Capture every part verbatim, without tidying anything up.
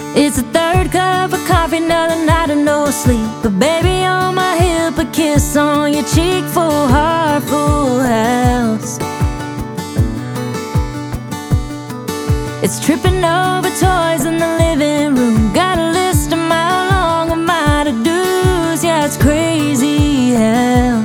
It's the third cup of coffee, another night of no sleep. A baby on my hip, a kiss on your cheek, full heart, full house. It's tripping over toys in the living room. Got a list a mile long of my to-dos. Yeah, it's crazy hell.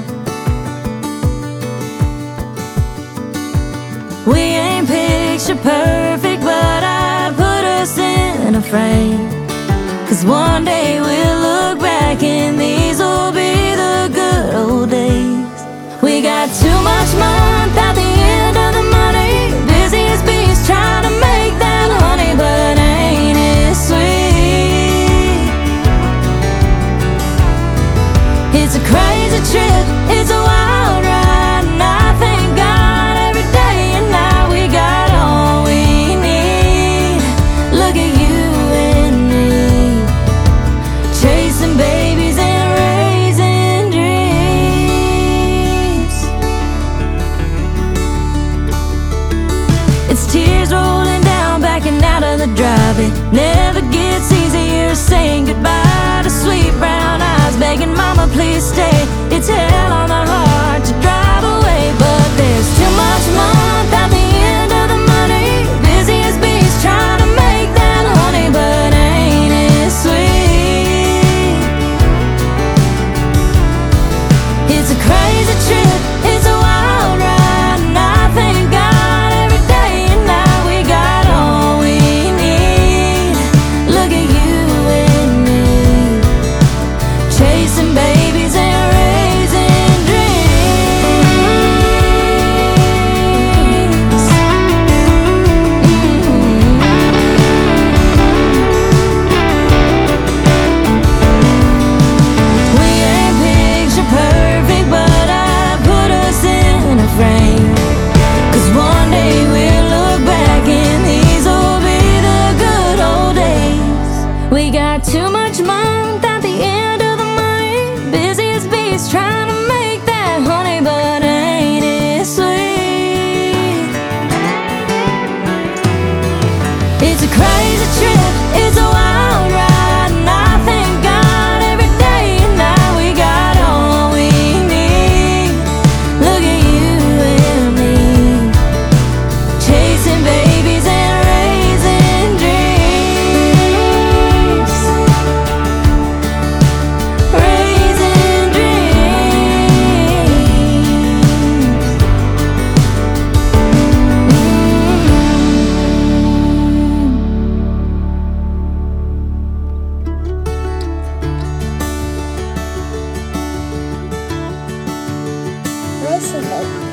We ain't picture perfect, but I put us in a frame. Cause one day we'll look back and these will be the good old days. We got too much month at the end of the money. Busy as bees trying to make that honey, but ain't it sweet? It's a crazy trip, it's a wild ride, and I thank God every day and night we got all we need. Look at you and me, chasing babies and raising dreams. It's tears rolling down, backing out of the drive. It never gets easier saying goodbye to sweet brown eyes begging mama please stay. It's hell on the heart to drive away, but there's too much month at the end of the money. Busy as bees trying to make that honey, but ain't it sweet? It's a crazy trip, it's a wild ride, and I thank God every day and night we got all we need. Look at you and me, chasing babies and raising dreams. We ain't picture perfect, but I put us in a frame. Cause one day we'll look back and these will be the good old days. We got too much month at the end of the money. Busy as bees trying to make that honey, but ain't it sweet? It's a crazy trip, it's a wild ride, and I thank God every day and night we got all we need. Look at you and me, chasing babies and raising dreams. Raising dreams. Listen, baby.